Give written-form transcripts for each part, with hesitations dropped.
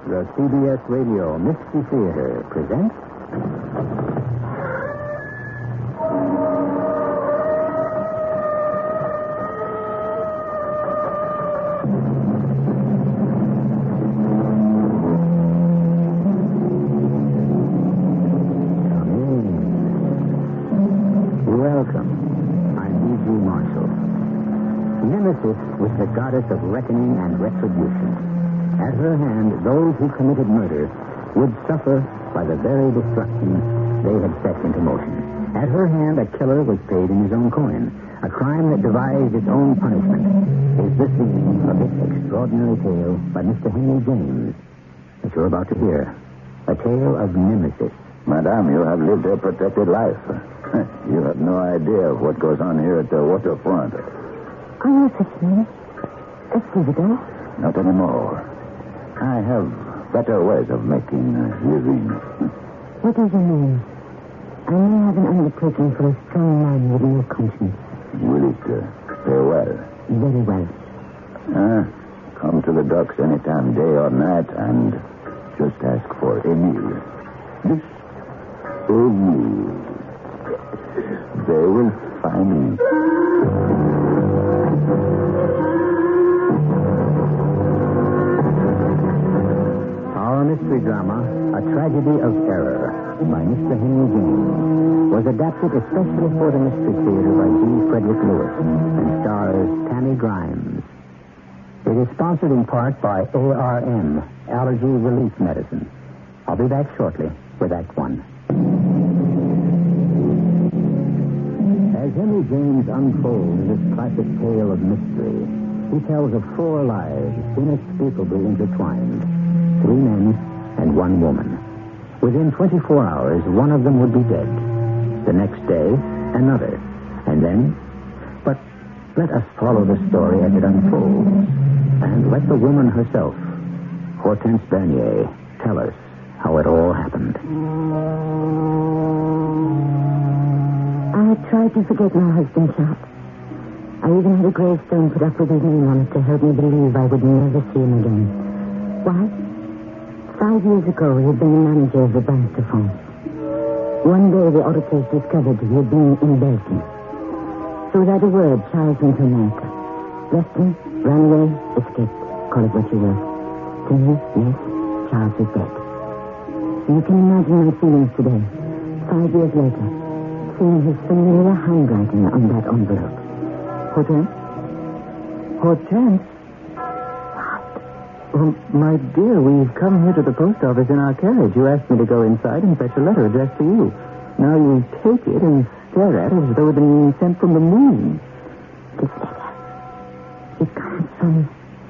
The CBS Radio Mystery Theater presents... Welcome. I'm E.G. Marshall. Nemesis was the goddess of reckoning and retribution. At her hand, those who committed murder would suffer by the very destruction they had set into motion. At her hand, a killer was paid in his own coin, a crime that devised its own punishment. Is the theme of this extraordinary tale by Mr. Henry James that you're about to hear. A tale of Nemesis. Madame, you have lived a protected life. You have no idea of what goes on here at the waterfront. Are you such Let's see the door. Not anymore. I have better ways of making living. What is your name? I may have an undertaking for a strong man with no conscience. Will it pay well? Very well. Come to the docks anytime, day or night, and just ask for Emile. This Emile. They will find me. Our mystery drama, A Tragedy of Error, by Mr. Henry James, was adapted especially for the Mystery Theater by G. Frederick Lewis and stars Tammy Grimes. It is sponsored in part by ARM, Allergy Relief Medicine. I'll be back shortly with Act One. As Henry James unfolds this classic tale of mystery, he tells of 4 lives inexplicably intertwined. 3 men and 1 woman. Within 24 hours, one of them would be dead. The next day, another. And then... But let us follow the story as it unfolds. And let the woman herself, Hortense Bernier, tell us how it all happened. I tried to forget my husband's shot. I even had a gravestone put up with his name on it to help me believe I would never see him again. Why? 5 years ago, he had been the manager of the Banque de France. One day, the auditors discovered he had been in Belgium. So without a word, Charles went to America. Left him, ran away, escaped. Call it what you will. To me, yes, Charles is dead. You can imagine my feelings today, 5 years later, seeing his familiar handwriting on that envelope. Hortense? Hortense? Well, my dear, we've come here to the post office in our carriage. You asked me to go inside and fetch a letter addressed to you. Now you take it and stare at it as though it had been sent from the moon. This letter, it comes from...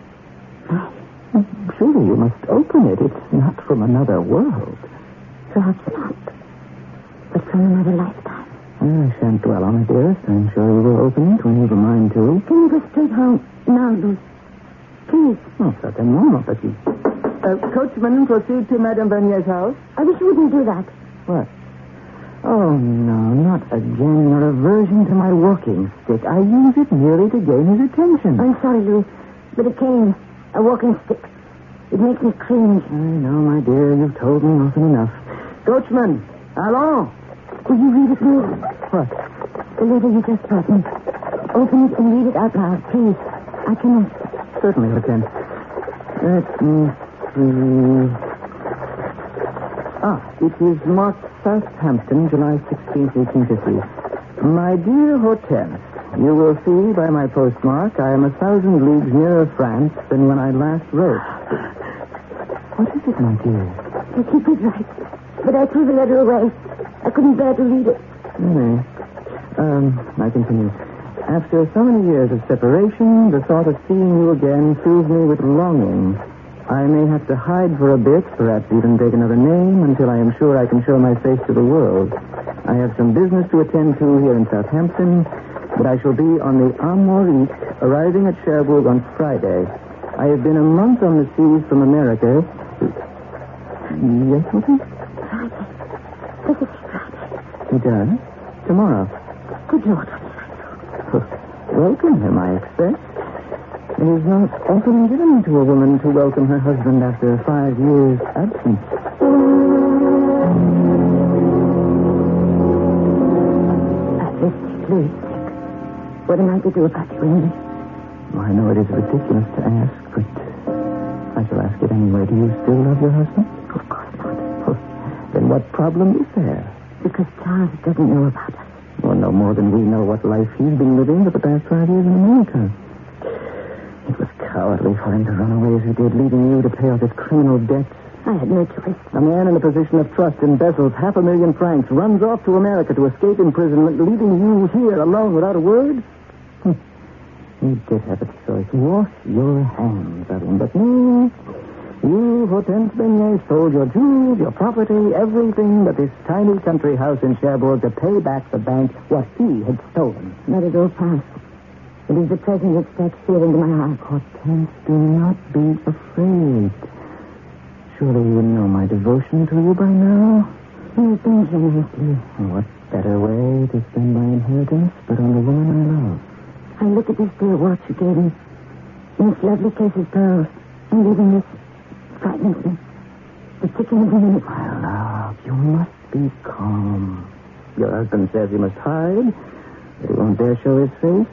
Surely you must open it. It's not from another world. Perhaps not. But from another lifetime. I shan't dwell on it, dearest. I'm sure you will open it when you've a mind to. Can you go straight home now, Luce? Please. Oh, certainement, petit. Coachman, proceed to Madame Vernier's house. I wish you wouldn't do that. What? Oh, no, not again. Your aversion to my walking stick. I use it merely to gain his attention. I'm sorry, Louis, but a cane, a walking stick, it makes me cringe. I know, my dear. You've told me often enough. Coachman, allons. Will you read it, Louis? What? The letter you just brought me. Open it and read it out loud, please. I cannot. Certainly, Hortense. Let me see. It is marked Southampton, July 16th, 1850. My dear Hortense, you will see by my postmark I am 1,000 leagues nearer France than when I last wrote. What is it, my dear? You keep it right. But I threw the letter away. I couldn't bear to read it. Really? I continue. After so many years of separation, the thought of seeing you again fills me with longing. I may have to hide for a bit, perhaps even take another name, until I am sure I can show my face to the world. I have some business to attend to here in Southampton, but I shall be on the Armorique, arriving at Cherbourg on Friday. I have been a month on the seas from America. Yes, Hortense? Friday. This is Friday. He does? Tomorrow. Good Lord. Welcome him, I expect. It is not often given to a woman to welcome her husband after 5 years' absence. Please, what am I to do about you, Henry? Well, I know it is ridiculous to ask, but I shall ask it anyway. Do you still love your husband? Of course not. Well, then what problem is there? Because Charles doesn't know about us. Well, no more than we know what life he's been living for the past 5 years in America. It was cowardly for him to run away as he did, leaving you to pay off his criminal debts. I had no choice. A man in a position of trust embezzles $500,000 francs, runs off to America to escape imprisonment, leaving you here alone without a word? You did have a choice. Wash your hands of him. But no, you, Hortense Beignet, sold your jewels, your property, everything but this tiny country house in Cherbourg to pay back the bank what he had stolen. Let it all pass. It is the present that strikes fear into my heart. Hortense, do not be afraid. Surely you know my devotion to you by now. Oh, thank you, Nancy. What better way to spend my inheritance but on the woman I love? I look at this dear watch you gave me. In its lovely case of pearls. And even this frightens me. The ticking of the minute. My love, you must be calm. Your husband says he must hide, that he won't dare show his face.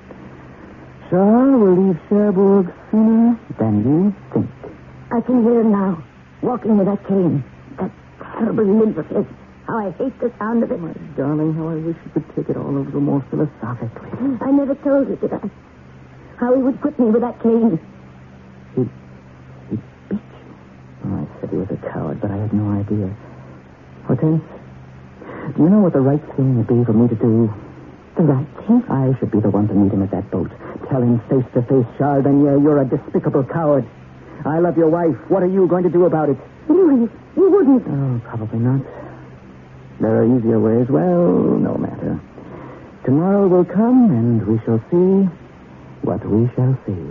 Charles will leave Cherbourg sooner than you think. I can hear him now. Walking with that cane. That terrible limp of his. How I hate the sound of it. My darling, how I wish you could take it all a little more philosophically. I never told you, did I? How he would whip me with that cane. He beat you. Oh, I said he was a coward, but I had no idea. Hortense, do you know what the right thing would be for me to do? The right thing? I should be the one to meet him at that boat. Tell him face to face, Charles Beignet, you're a despicable coward. I love your wife. What are you going to do about it? You wouldn't. Oh, probably not. There are easier ways. Well, no matter. Tomorrow will come, and we shall see what we shall see.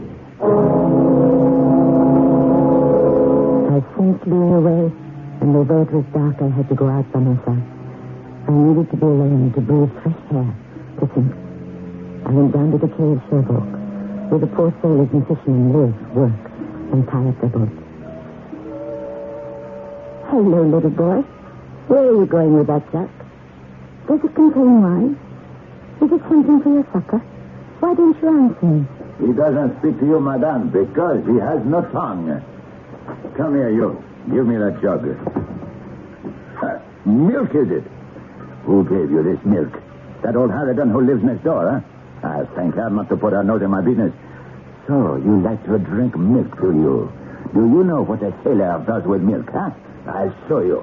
I sent Louis away, and although it was dark, I had to go out by myself. I needed to be alone, to breathe fresh air, to think. I went down to the quay of Cherbourg, where the poor sailors and fishermen live, work, and tie up their boats. Hello, little boy. Where are you going with that sack? Does it contain wine? Is it something for your supper? Why don't you answer me? He doesn't speak to you, madame, because he has no tongue. Come here, you. Give me that jug. Milk, is it? Who gave you this milk? That old harridan who lives next door, huh? I'll thank her not to put her nose in my business. So, you like to drink milk, do you? Do you know what a sailor does with milk, huh? I'll show you.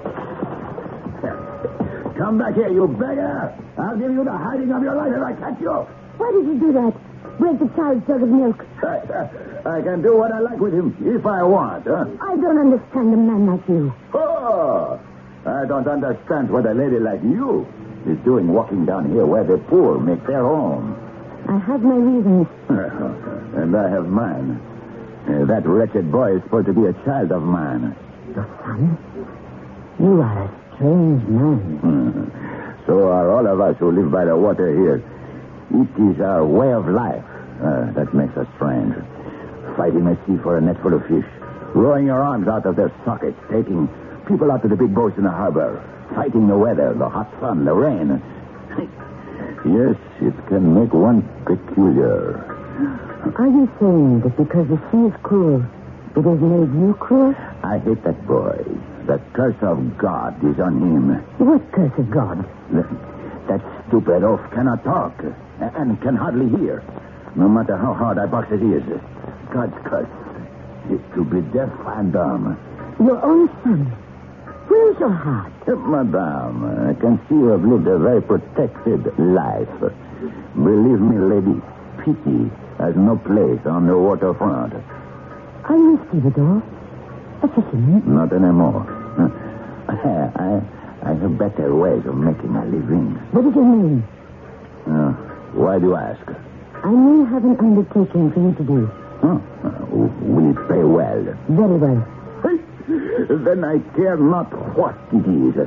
Come back here, you beggar! I'll give you the hiding of your life if I catch you. Why did you do that? Break the child's jug of milk. I can do what I like with him if I want, huh? I don't understand a man like you. Oh! I don't understand what a lady like you is doing walking down here where the poor make their home. I have my reasons. And I have mine. That wretched boy is supposed to be a child of mine. Your son? You are a strange man. So are all of us who live by the water here. It is our way of life that makes us strange. Fighting a sea for a net full of fish. Rowing your arms out of their sockets. Taking people out to the big boats in the harbor. Fighting the weather, the hot sun, the rain. Yes, it can make one peculiar. Are you saying that because the sea is cruel, it has made you cruel? I hate that boy. The curse of God is on him. What curse of God? That stupid oaf cannot talk and can hardly hear. No matter how hard I box his ears. God's curse is to be deaf and dumb. Your own son. Where's your heart? Madame, I can see you have lived a very protected life. Believe me, lady, pity has no place on the waterfront. Are you a stevedore? A fisherman? Not anymore. I have better ways of making a living. What does it mean? Why do you ask? I may have an undertaking for you to do. We pay well. Very well. Then I care not what it is.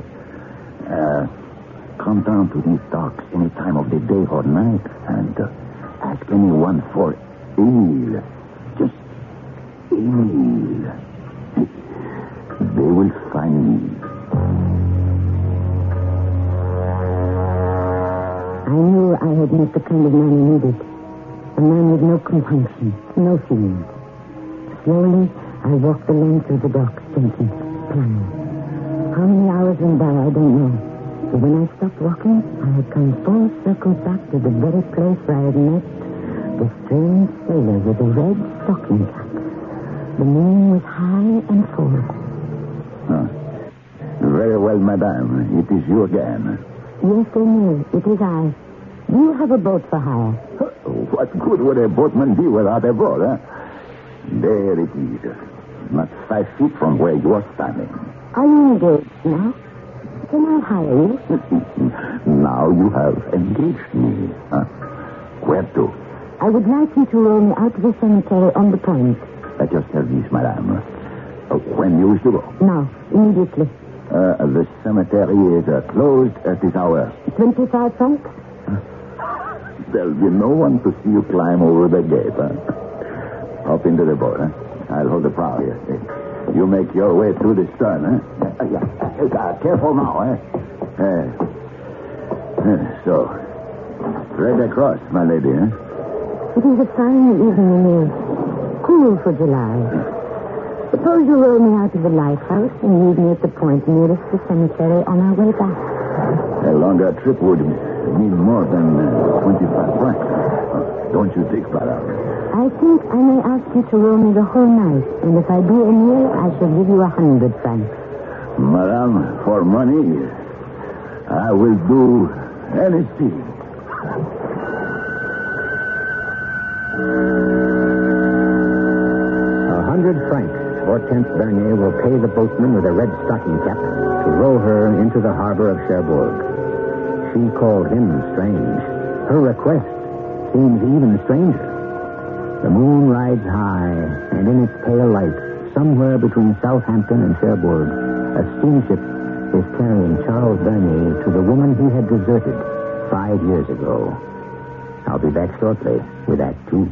Come down to these docks any time of the day or night and ask anyone for Emile. Emil. They will find me. I knew I had met the kind of man I needed. A man with no compunction, no feelings. Slowly, I walked the length of the docks, thinking, planning. How many hours went by, I don't know. But when I stopped walking, I had come full circle back to the very place where I had met the strange sailor with the red stocking cap. The moon was high and full. Very well, madame. It is you again. Yes, Emil, it is I. Do you have a boat for hire? What good would a boatman be without a boat, eh? There it is. Not 5 feet from where you are standing. Are you engaged now? Can I hire you? Now you have engaged me. Huh? Where to? I would like you to row me out to the cemetery on the point. At your service, madame. When you wish to go? Now, immediately. The cemetery is closed at this hour. 25 francs? There'll be no one to see you climb over the gate, huh? Up into the boat, huh? I'll hold the prow here. You make your way through the stern, huh? Careful now, eh? So, right across, my lady, huh? It is a fine evening, Emil. Cool for July. Suppose you row me out of the lighthouse and leave me at the point nearest the cemetery on our way back. A longer trip would mean more than 25 francs. Don't you think, madame? I think I may ask you to row me the whole night, and if I do, Emil, I shall give you 100 francs. Madame, for money, I will do anything. 100 francs. Hortense Bernier will pay the boatman with a red stocking cap to row her into the harbor of Cherbourg. She called him strange. Her request seems even stranger. The moon rides high, and in its pale light, somewhere between Southampton and Cherbourg, a steamship is carrying Charles Bernier to the woman he had deserted 5 years ago. I'll be back shortly with Act 2.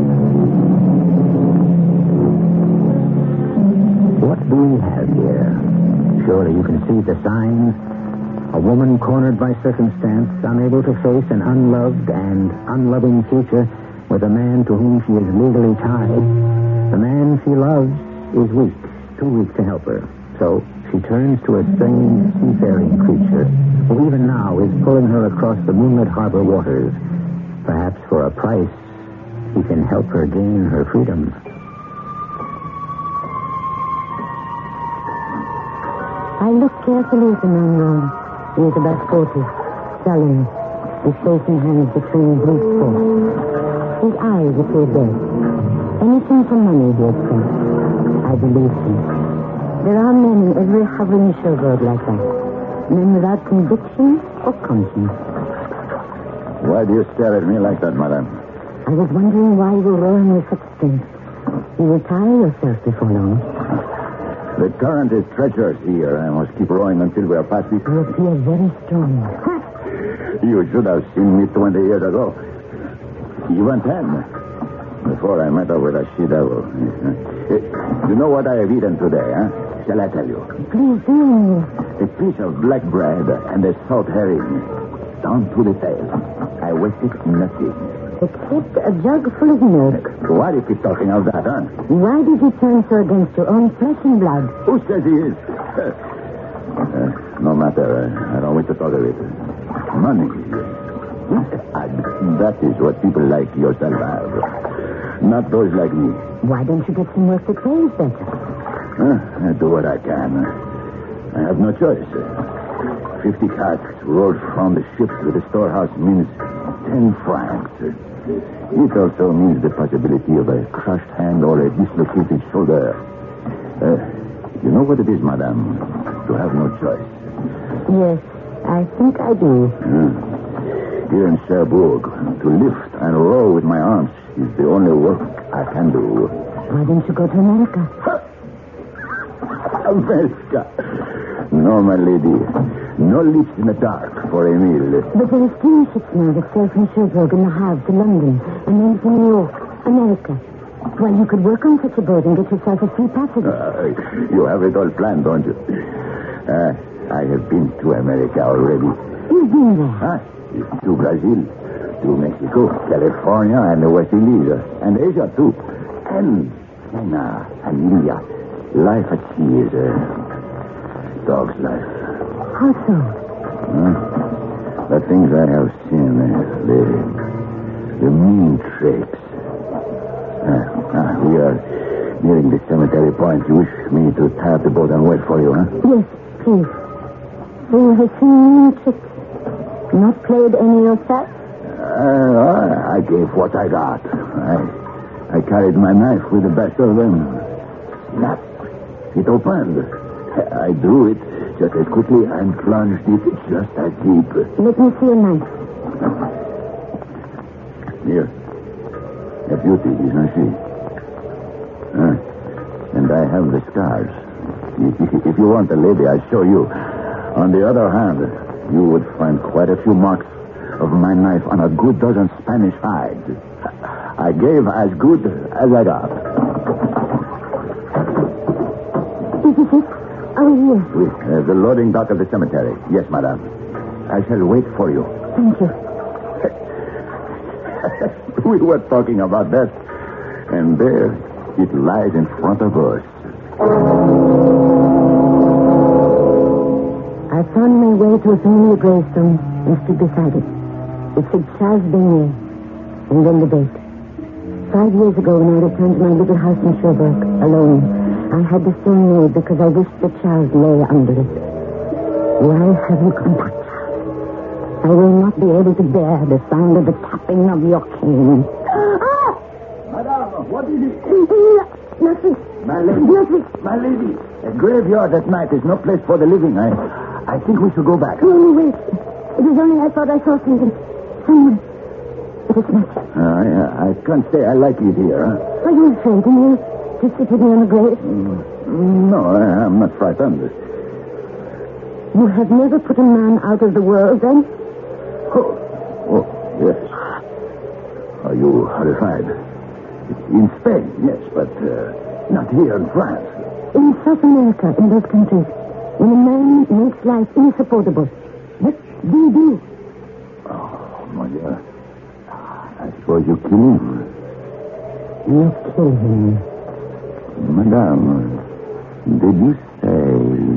What do we have here? Surely you can see the signs. A woman cornered by circumstance, unable to face an unloved and unloving future with a man to whom she is legally tied. The man she loves is weak, too weak to help her. So she turns to a strange seafaring creature who even now is pulling her across the moonlit harbor waters. Perhaps for a price, he can help her gain her freedom. I looked carefully at the man wrong. He was about 40, sullen, his face and hands between brute force. His eyes appeared dead. Anything for money, he had said. I believed him. There are men in every hovering showboat like that. Men without conviction or conscience. Why do you stare at me like that, madame? I was wondering why you were rowing with such strength. You will tire yourself before long. The current is treacherous here. I must keep rowing until we are past it. You appear very strong. You should have seen me 20 years ago. Even 10. Before I met up with a she-devil. You know what I have eaten today, huh? Shall I tell you? Please do. A piece of black bread and a salt herring. Down to the tail. I wasted nothing. Except a jug full of milk. Why do you keep talking of that, huh? Why did you turn so against your own flesh and blood? Who says he is? No matter. I don't wish to talk of it. Money. That is what people like yourself have. Not those like me. Why don't you get some work that pays better? I do what I can. I have no choice. 50 carts rolled from the ship to the storehouse means 10 francs. It also means the possibility of a crushed hand or a dislocated shoulder. You know what it is, madame, to have no choice. Yes, I think I do. Here in Cherbourg, to lift and row with my arms is the only work I can do. Why don't you go to America? America? No, my lady. No leaps in the dark for Emil. But there are steamships now that sail from Cherbourg in the Havre to London, and then to New York, America. Well, you could work on such a boat and get yourself a free passage. You have it all planned, don't you? I have been to America already. You've been there. Huh? To Brazil, to Mexico, California, and the West Indies, and Asia, too. And China, and India. Life at sea is a dog's life. How so? The things I have seen, the mean tricks. We are nearing the cemetery point. You wish me to tie up the boat and wait for you, huh? Yes, please. So you have seen mean tricks. Not played any yourself? I gave what I got. I carried my knife with the best of them. Snap. It opened. I drew it just as quickly and plunged it just as deep. Let me see your knife. Here. A beauty, isn't she? And I have the scars. If you want a lady, I'll show you. On the other hand, you would find quite a few marks of my knife on a good dozen Spanish hides. I gave as good as I got. Is this it? Are we here? The loading dock of the cemetery. Yes, madame. I shall wait for you. Thank you. We were talking about that, and there it lies in front of us. I found my way to a familiar gravestone and stood beside it. It said Charles Beignet, and then the date. 5 years ago, when I returned to my little house in Sherbrooke, alone, I had the stone made because I wished that Charles lay under it. Why have you come back, Charles? I will not be able to bear the sound of the tapping of your cane. Ah! Madame, what is it? Nothing. My lady. Nothing. My lady. A graveyard at night is no place for the living. I think we should go back. No, wait. It was only I thought I saw something. Someone. But it's not. I can't say I like it here. Huh? Are you afraid, Neil, to sit with me on the grave? No, I'm not frightened. You have never put a man out of the world, then? Oh, yes. Are you horrified? In Spain, yes, but not here in France. In South America, in those countries, when a man makes life insupportable, what do you do? Oh, my dear. I suppose you kill him. You kill him. Madame, did you say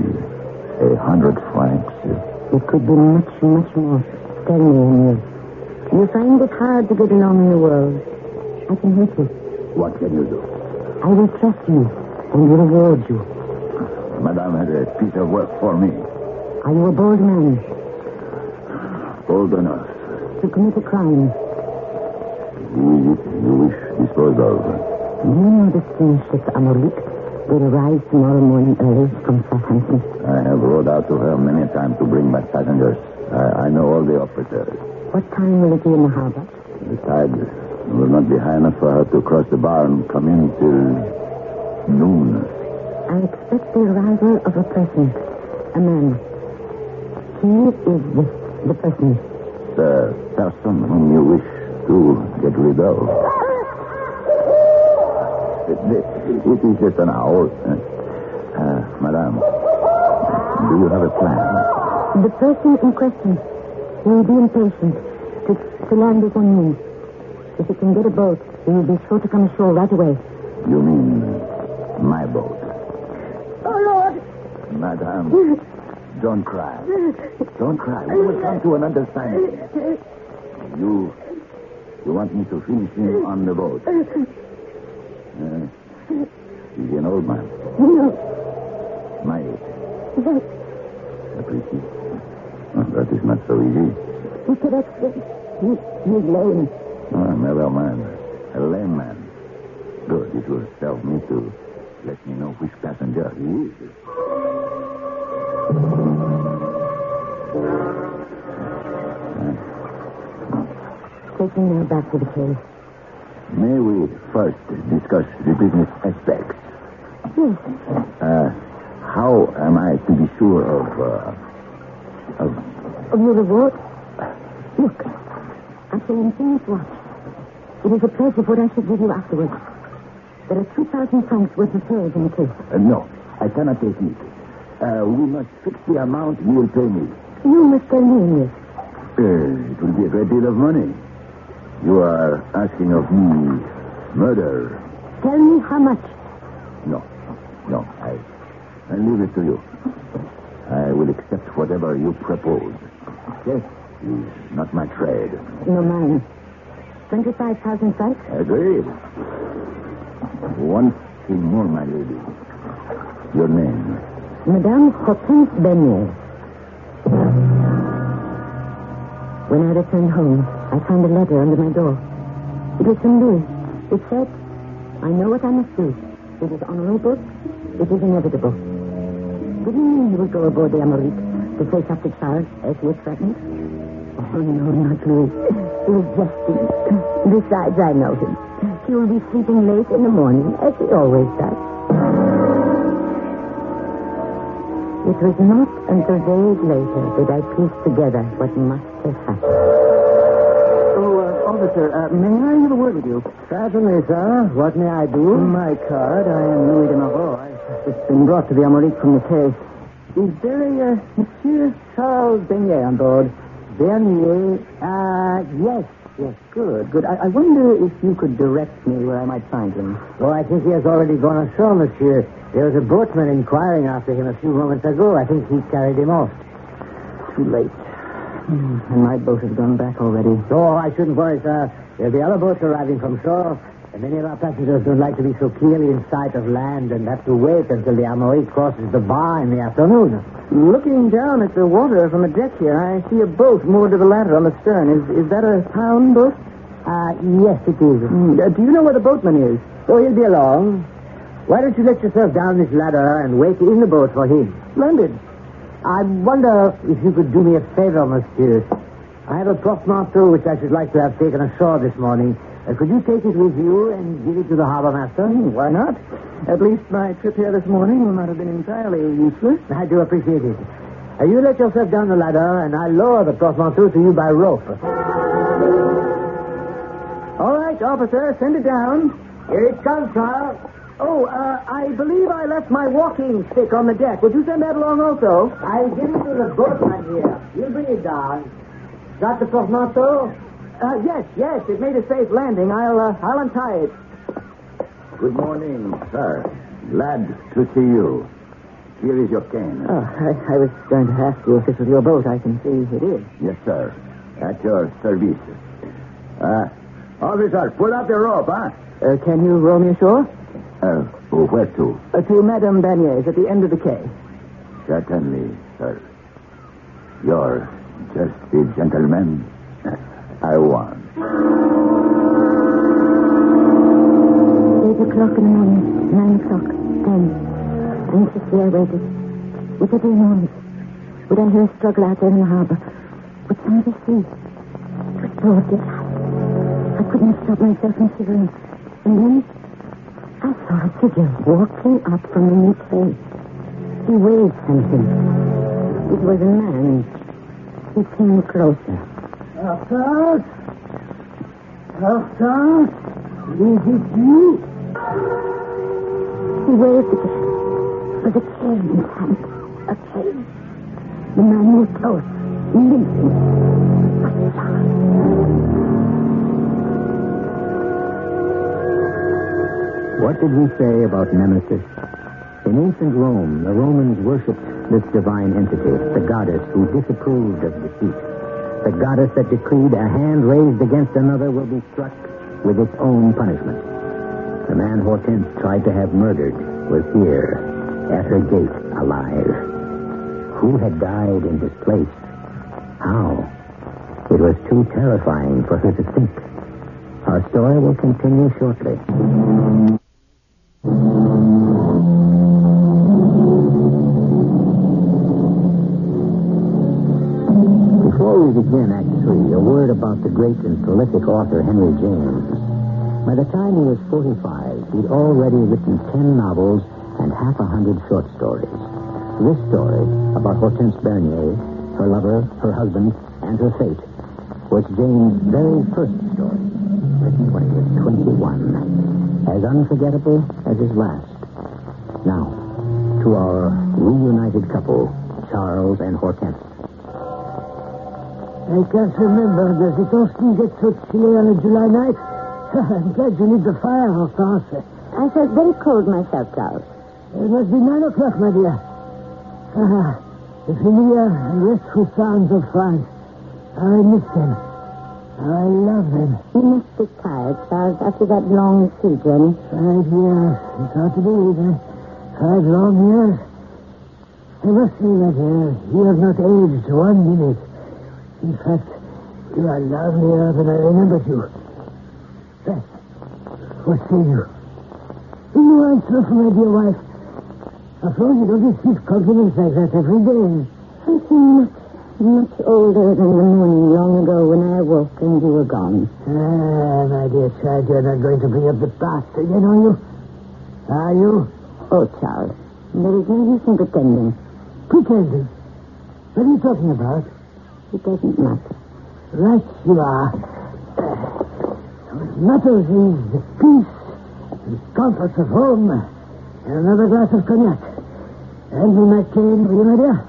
100 francs? It could be much, much more. Tell me, Emil. You find it hard to get along in the world. I can help you. What can you do? I will trust you and reward you. Madame has a piece of work for me. Are you a bold man? Bold enough. To commit a crime? You wish disposed of? You know the steamship Amorik will arrive tomorrow morning early from Southampton. I have rowed out to her many times to bring back passengers. I know all the officers. What time will it be in the harbor? The tide will not be high enough for her to cross the bar and come in till noon. I expect the arrival of a person. A man. He is the person. The person whom you wish to get rid of. It is just an hour. Madame, do you have a plan? The person in question will be impatient to land his own means. If he can get a boat, he will be sure to come ashore right away. You mean my boat? Oh, Lord! Madame, don't cry. Don't cry. We will come to an understanding. You want me to finish him on the boat? He's an old man. No. My age. Yes. Capricci. That is not so easy. He could accept. He's lame. Never mind. A lame man. Good. It will help me to let me know which passenger he is. Taking now back to the cave. May we first discuss the business aspects? Yes. How am I to be sure of your reward? Look, I shall infinite watch. It is a pledge of what I shall give you afterwards. There are 2,000 francs worth of shares in the case. No, I cannot take it. We must fix the amount you will pay me. You must tell me this. It will be a great deal of money. You are asking of me murder. Tell me how much. No, I leave it to you. I will accept whatever you propose. Yes, is not my trade. No, mine. 25,000 francs? Agreed. One thing more, my lady. Your name? Madame Hortense Bernier. When I returned home, I found a letter under my door. It was from Louis. It said, I know what I must do. It is honorable. It is inevitable. Didn't you mean you would go aboard the Amérique to face up to Charles as he had threatened? Oh, no, not Louis. He was jesting. Besides, I know him. He will be sleeping late in the morning, as he always does. It was not until days later that I pieced together what must have happened. Officer, may I have a word with you? Certainly, sir. What may I do? My card. I am Louis de Moreau. I've just been brought to the Amérique from the case. Is there a Monsieur Charles Bernier on board? Bernier? Yes. Good. I wonder if you could direct me where I might find him. Oh, I think he has already gone ashore, monsieur. There was a boatman inquiring after him a few moments ago. I think he carried him off. Too late. And my boat has gone back already. Oh, I shouldn't worry, sir. There'll be other boats arriving from shore. And many of our passengers don't like to be so clearly in sight of land and have to wait until the Amérique crosses the bar in the afternoon. Looking down at the water from the deck here, I see a boat moored to the ladder on the stern. Is that a town boat? Yes, it is. Do you know where the boatman is? Oh, he'll be along. Why don't you let yourself down this ladder and wait in the boat for him? Splendid. I wonder if you could do me a favor, monsieur. I have a portmanteau which I should like to have taken ashore this morning. Could you take it with you and give it to the harbor master? Why not? At least my trip here this morning will not have been entirely useless. I do appreciate it. You let yourself down the ladder, and I'll lower the portmanteau to you by rope. All right, officer, send it down. Here it comes, sir. Oh, I believe I left my walking stick on the deck. Would you send that along also? I'll give it to the boatman here. You bring it down. Got the portmanteau? Yes. It made a safe landing. I'll untie it. Good morning, sir. Glad to see you. Here is your cane. Oh, I was going to ask you if this was your boat. I can see it is. Yes, sir. At your service. Officer, pull out the rope, huh? Can you row me ashore? Where to? To Madame Bernier's at the end of the quay. Certainly, sir. You're just the gentleman I want. 8 o'clock in the morning, 9 o'clock, 10. Anxiously I waited. Would there be a noise? Would I hear a struggle out there in the harbor? Would somebody see? It was broad daylight. I couldn't stop myself from shivering. And then I saw a figure walking up from the new quay. He waved something. It was a man. He came closer. Hortense? Is it you? He waved again. With a chain in his hand. A chain. The man moved close, limping. What did we say about Nemesis? In ancient Rome, the Romans worshipped this divine entity, the goddess who disapproved of defeat. The goddess that decreed a hand raised against another will be struck with its own punishment. The man Hortense tried to have murdered was here, at her gate, alive. Who had died in his place? How? It was too terrifying for her to think. Our story will continue shortly. Before we begin Act 3, a word about the great and prolific author Henry James. By the time he was 45, he'd already written 10 novels and 100 short stories. This story, about Hortense Bernier, her lover, her husband, and her fate, was James' very first story, written when he was 21. as unforgettable as his last. Now, to our reunited couple, Charles and Hortense. I can't remember. Does it often get so chilly on a July night? I'm glad you lit the fire, Hortense. I felt very cold myself, Charles. It must be 9 o'clock, my dear. The familiar and restful sounds of France. I miss them. I love them. You must be tired, Charles, after that long sea journey. 5 years. It's hard to believe, eh? 5 long years. I must say, my dear, you have not aged 1 minute. In fact, you are lovelier than I remembered you. What say you? Will you answer for my dear wife? After all, you don't receive compliments like that every day. I seem much older than the morning long ago when I awoke and you were gone. My dear child, you're not going to bring up the past again, are you? Are you? Oh, Charles, there is no use in pretending. Pretending? What are you talking about? It doesn't matter. Right you are. What matters is the peace and comforts of home and another glass of cognac. And me my cane, will you, my dear?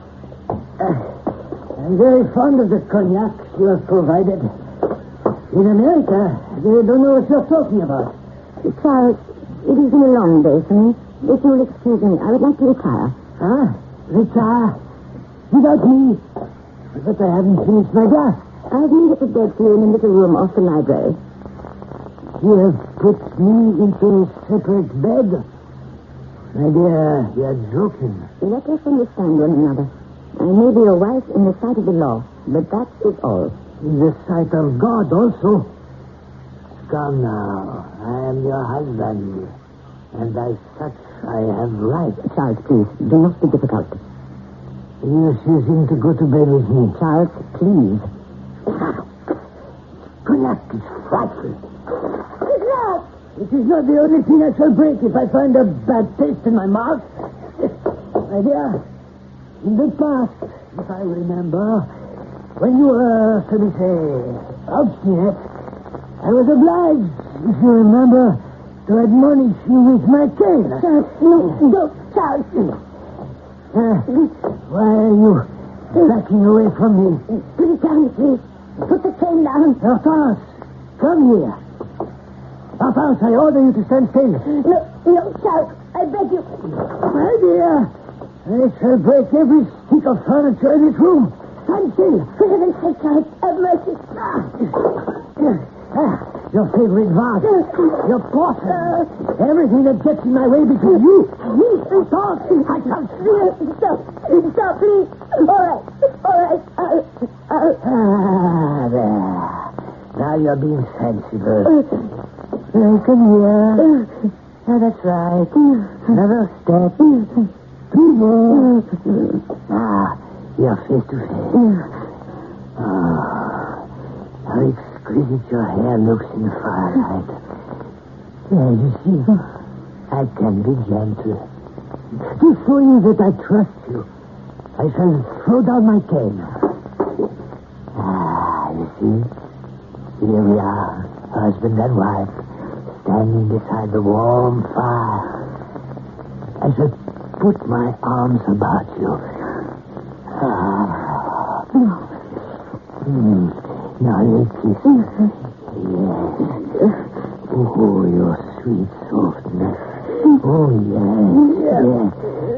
I'm very fond of the cognac you have provided. In America, they don't know what you're talking about. Charles, it has been a long day for me. If you'll excuse me, I would like to retire. Huh? Retire? Without me? But I haven't finished my glass. I've made up a bed for you in a little room off the library. You have put me into a separate bed? My dear, you're joking. Let us understand one another. I may be your wife in the sight of the law, but that is all. In the sight of God also. Come now. I am your husband. And as such, I have rights. Charles, please, do not be difficult. You're refusing to go to bed with me. Charles, please. Cognac is frightful. It is not the only thing I shall break if I find a bad taste in my mouth. My dear, in the past, if I remember, when you were, shall we say, obstinate, I was obliged, if you remember, to admonish you with my cane. Charles, no, Charles. Why are you backing away from me? Put it down, please. Put the cane down. Hortense, come here. Hortense, I order you to stand still. No, Charles, I beg you. My dear, I shall break every stick of furniture in this room. Stand still. For heaven's sake, Charles, have mercy. Your favorite vase. Your porcelain. Everything that gets in my way between you and me. Stop. I can't. Stop, please. All right. There. Now you're being sensible. Come here. Now, that's right. Another step. 2 more. You're face to face. How exquisite your hair looks in the firelight. There, you see, I can be gentle. To show you that I trust you, I shall throw down my cane. You see? Here we are, husband and wife, standing beside the warm fire. I shall put my arms about you. Now you kiss me. Yes. Oh, your sweet softness. Oh, yes.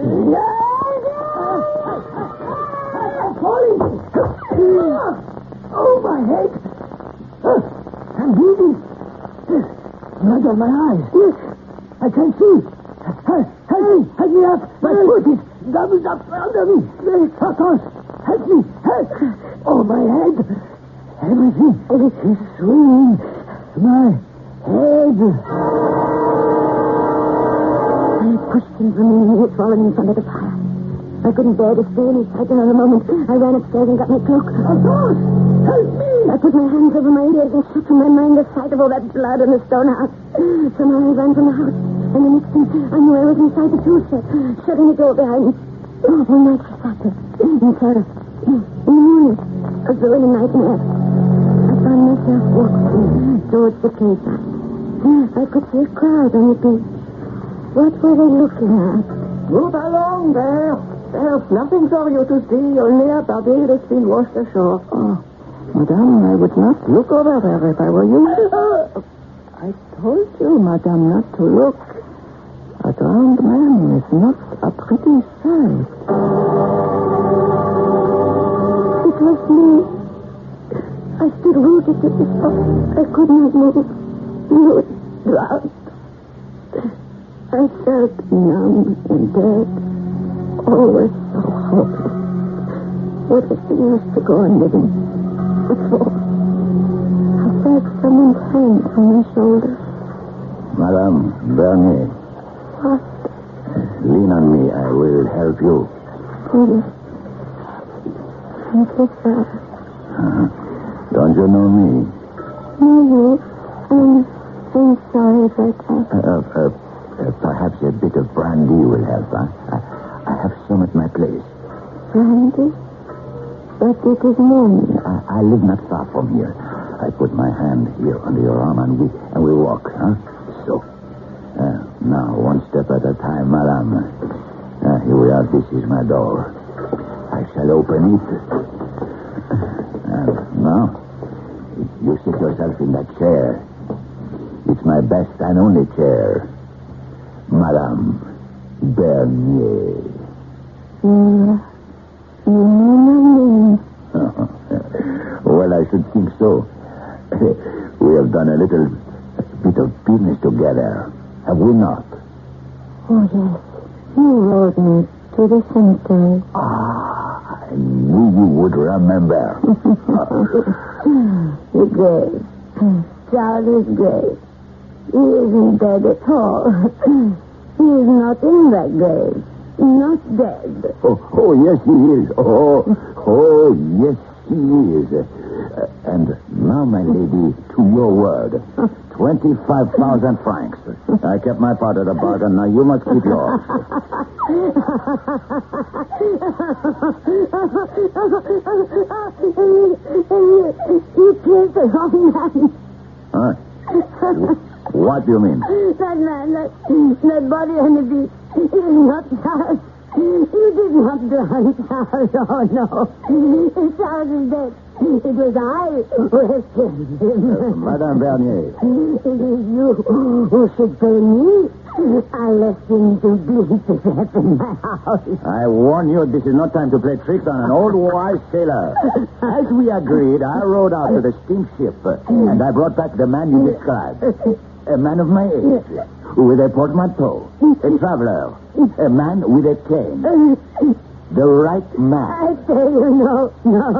I'm falling. Oh, my head. I'm bleeding. Blood on my eyes. Yes. I can't see. Help me up. My foot is doubled up under me. Hortense, help me. Help. Oh, my head. Everything is swinging. My head. I pushed him from me and he had fallen in front of the fire. I couldn't bear to stay in his sight another moment. I ran upstairs and got my cloak. Hortense, help me. I put my hands over my ears and shut from my mind the sight of all that blood in the stone house. Somehow I ran from the house. And the next thing I knew I was inside the tool shed, shutting the door behind me. All night I sat there, in terror. In the morning, as though in a nightmare, I found myself walking towards the quayside. I could see a crowd on the beach. What were they looking at? Move along there. There's nothing for you to see. Only a body that's been washed ashore. Oh, Madame, I would not look over there if I were you. I told you, Madame, not to look. A drowned man is not a pretty sight. It was me. I stood rooted to the spot. I could not move. You were drowned. I felt numb and dead. Oh, it's so hopeless. What is the use to go on living? What for? I felt someone's hand on my shoulder. Madame Bernier, What? lean on me. I will help you. Please. Thank you, sir. Don't you know me? No, you. I'm sorry about that. Perhaps a bit of brandy will help, huh? I have some at my place. Brandy? But it is morning. I live not far from here. I put my hand here under your arm and we walk, huh? So. Now, one step at a time, madame. Here we are. This is my door. I shall open it. And now, you sit yourself in that chair. It's my best and only chair. Madame Bernier. You know my name. Well, I should think so. We have done a little bit of business together, have we not? Oh, yes. You rode me to the cemetery. I knew you would remember. The grave. Charlie's grave. He isn't dead at all. He is not in that grave. Not dead. Oh, yes, he is. Oh, yes, he is. And now, my lady, to your word. 25,000 francs. I kept my part of the bargain. Now, you must keep yours. You killed the wrong man. Huh? What do you mean? That man, that body on the beach is not Charles. You did not drown Charles. Oh, no. Charles is dead. It was I who rescued him. Madame Bernier. It is you who should pay me. I left him to bleed to death in my house. I warn you, this is not time to play tricks on an old wise sailor. As we agreed, I rowed out to the steamship, and I brought back the man you described. A man of my age, with a portmanteau, a traveler, a man with a cane. The right man. I tell you, no.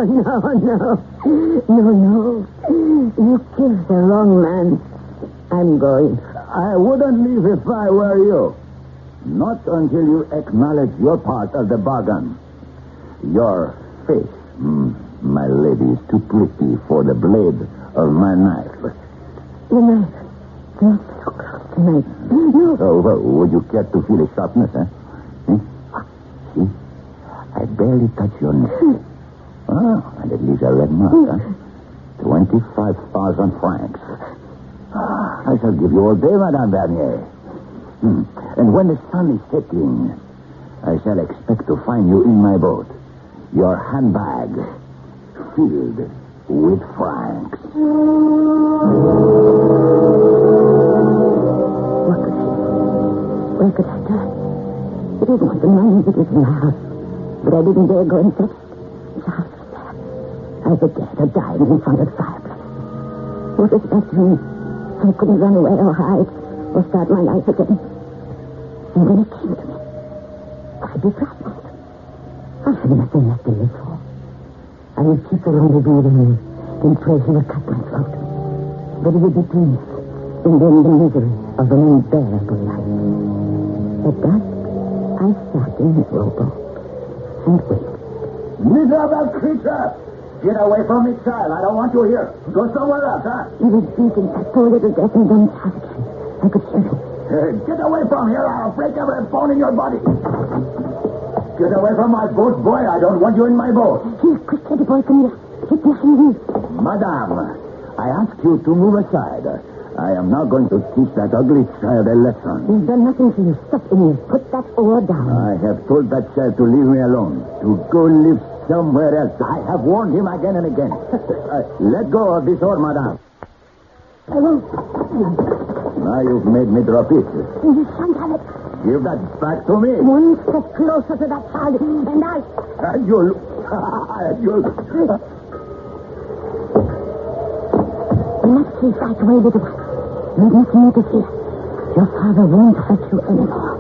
You killed the wrong man. I'm going. I wouldn't leave if I were you. Not until you acknowledge your part of the bargain. Your face, my lady, is too pretty for the blade of my knife. The knife. Don't so close to me. No. Oh, well, would you care to feel the sharpness, eh? See? I barely touch your neck. Oh, and it leaves a red mark, huh? 25,000 francs. I shall give you all day, Madame Bernier. And when the sun is setting, I shall expect to find you in my boat. Your handbag filled with francs. What could I do? Where could I turn? It didn't want the money that was in my house. But I didn't dare go and touch it. The house was there. I was dead or dying in front of the fireplace. What was left of me? I couldn't run away or hide or start my life again. And when it came to me, I'd be frightened. I had nothing left to live for. I would keep the rendezvous with him and pray he would cut my throat. But it would be peace and then the misery of an unbearable life. At dusk, I sat in the rowboat and waited. Miserable creature! Get away from me, child. I don't want you here. Go somewhere else, huh? He was beating that poor little deaf and dumb child again. I could hear him. Get away from here. I'll break every bone in your body. Get away from my boat, boy. I don't want you in my boat. Here, quick, the boy, come here. Get behind me. Madame, I ask you to move aside. I am not going to teach that ugly child a lesson. He's done nothing to you. Stop, Emil. Put that oar down. I have told that child to leave me alone, to go live somewhere else. I have warned him again and again. Let go of this oar, madame. I won't. Now you've made me drop it. You shan't have it. Give that back to me. One step closer to that child, and I... You'll... We must keep right away, little one. We must meet us here. Your father won't hurt you anymore.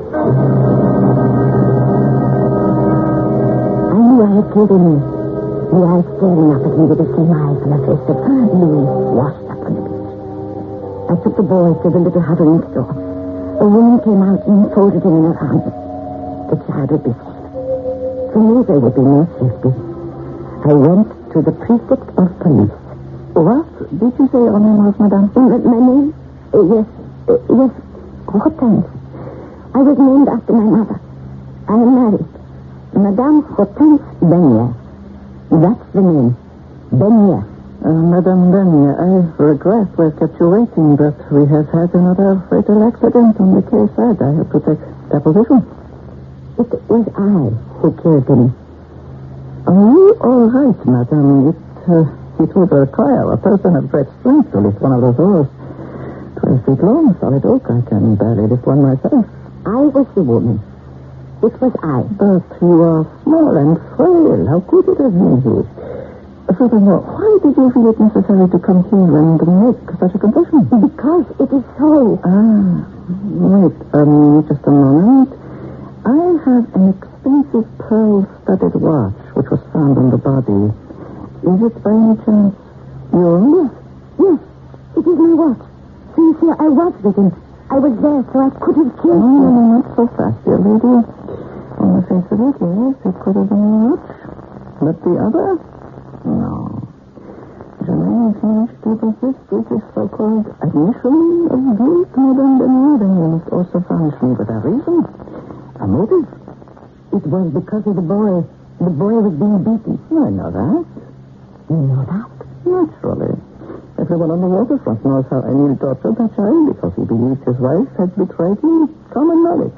I knew I had killed him. The eyes staring up at me with the same eyes on the face of Louis washed up on the beach. I took the boy to the little hut next door. A woman came out and folded him in her arms. The child would be safe. For me, there would be no safety. I went to the prefect of police. What did you say your name was, madame? My name? Yes. Hortense. I was named after my mother. I am married. Madame Hortense Benier. That's the name. Benier. Madame Benier, I regret we've kept you waiting, but we have had another fatal accident on the case side. I have to take deposition. It was I who killed him. Are you all right, madame? It would require a person of great strength to lift one of those oars. 12 feet long, solid oak. I can barely lift one myself. I was the woman. It was I. But you are small and frail. How could it have been you? Furthermore, why did you feel it necessary to come here and make such a confession? Because it is so. Wait, just a moment. I have an expensive pearl-studded watch which was found on the body. Is it by any chance yours? Yes, it is my watch. So you see, I was with him. I was there, so I could have killed him. No, not so fast, dear lady. On the face of it, yes, it could have been your watch. But the other? No. Germaine finished to persist with this so-called admission of guilt, Madame Benier, then you must also furnish me with a reason, a motive. It was because of the boy. The boy was being beaten. I know that. You know that? Naturally. Everyone on the waterfront knows how Emil tortured that child because he believed his wife had betrayed him. Common knowledge.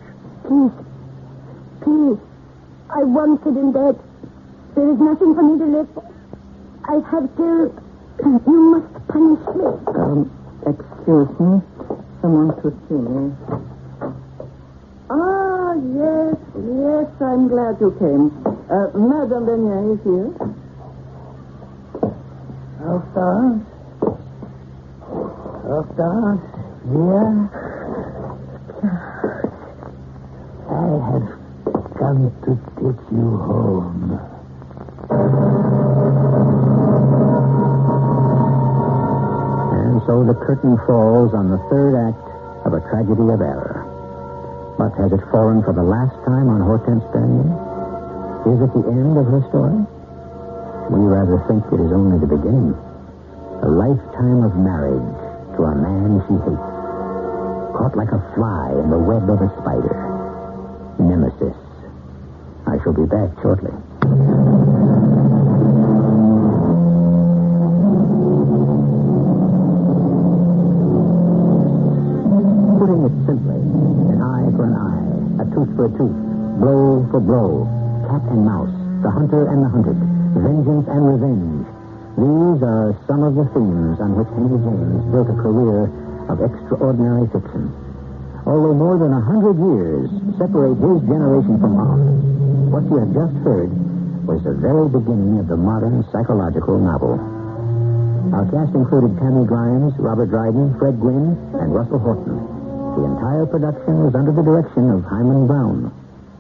Please. I wanted him dead. There is nothing for me to live for. I have killed. You must punish me. Excuse me. Someone to see me. Ah, yes, I'm glad you came. Madame Benier is here. Hortense, dear. I have come to take you home. And so the curtain falls on the third act of a tragedy of error. But has it fallen for the last time on Hortense Benier? Is it the end of her story? We rather think it is only the beginning. A lifetime of marriage to a man she hates. Caught like a fly in the web of a spider. Nemesis. I shall be back shortly. Putting it simply, an eye for an eye, a tooth for a tooth, blow for blow, cat and mouse, the hunter and the hunted, vengeance and revenge. These are some of the themes on which Henry James built a career of extraordinary fiction. Although more than 100 years separate his generation from ours, what you have just heard was the very beginning of the modern psychological novel. Our cast included Tammy Grimes, Robert Dryden, Fred Gwynne, and Russell Horton. The entire production was under the direction of Hyman Brown.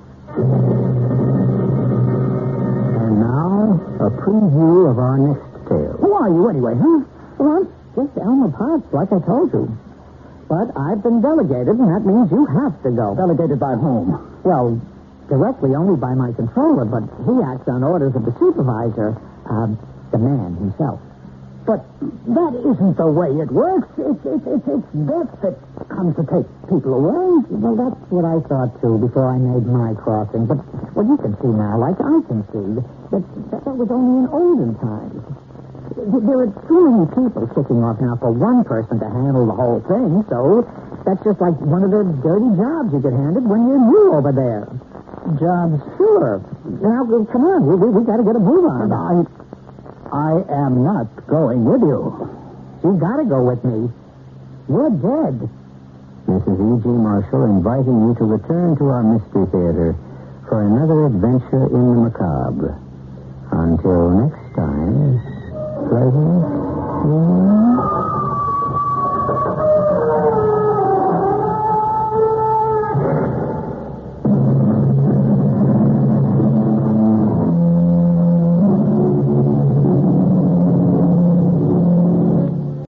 And now, a preview of our next tale. Who are you anyway, huh? Well, I'm just Elmer Potts, like I told you. But I've been delegated, and that means you have to go. Delegated by whom? Well, directly only by my controller, but he acts on orders of the supervisor, the man himself. But that isn't the way it works. It's death that comes to take people away. Well, that's what I thought, too, before I made my crossing. But, well, you can see now, like I can see, that was only in olden times. There are too many people kicking off now for one person to handle the whole thing, so that's just like one of the dirty jobs you get handed when you're new over there. Jobs? Sure. Now, come on. We got to get a move on. I am not going with you. You got to go with me. You're dead. Mrs. E.G. Marshall inviting you to return to our Mystery Theater for another adventure in the macabre. Until next time, pleasant dreams.